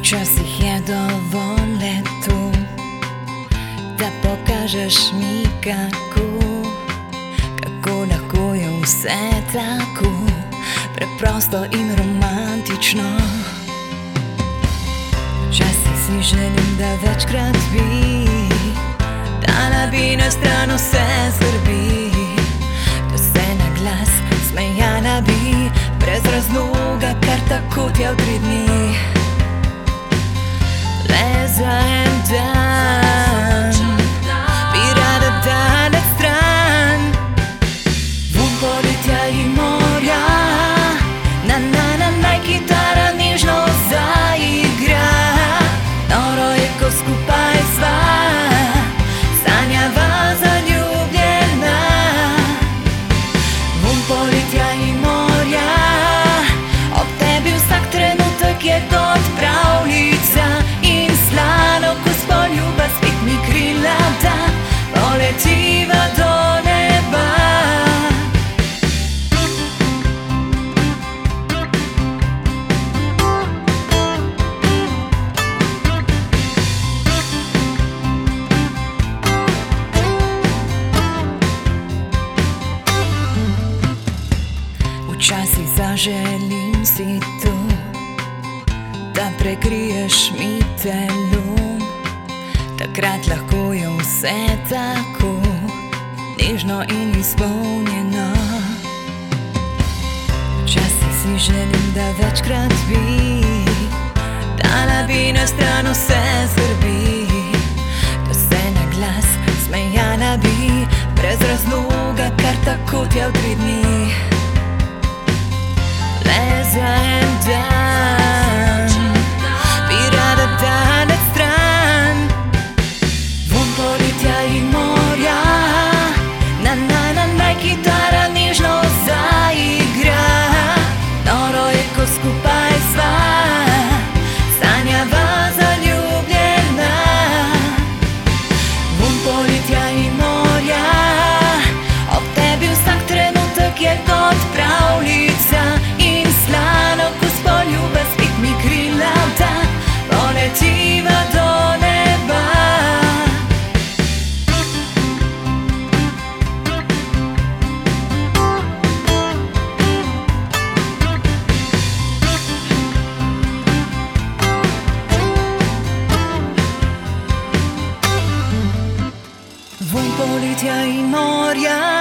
Včasih je dovolj le to, da pokažeš mi kako lahko je vse tako preprosto in romantično. Včasih si želim, da večkrat bi dala bi na stran vse skrbi, da se na glas smejala bi brez razloga, kar tako tja v 3 dni. Le za en dan bi rada daleč stran, vun poletja in morja, naj kitara nežno zaigra. Noro je, ko skupaj sva, sanjava zaljubljena. Vun poletja in morja, ob tebi vsak trenutek je kot pravljica. Slano, ko s poljuba spet mi krila da poletiva do neba. Včasih zaželim si to, da prekriješ mi telo, takrat lahko je vse tako nežno in izpolnjeno. Včasih si želim, da večkrat bi dala bi na stran vse skrbi, da se na glas smejala bi brez razloga, kar tako tja v 3 dni. Le za en dan bi rada daleč stran, vun poletja in morja, naj kitara nežno zaigra. Noro je, ko skupaj sva, sanjava zaljubljena. Vun poletja in morja, ob tebi vsak trenutek je kot pravljica. In slano, ko s poljuba spet mi krila da poletiva do neba. Vun poletja in morja,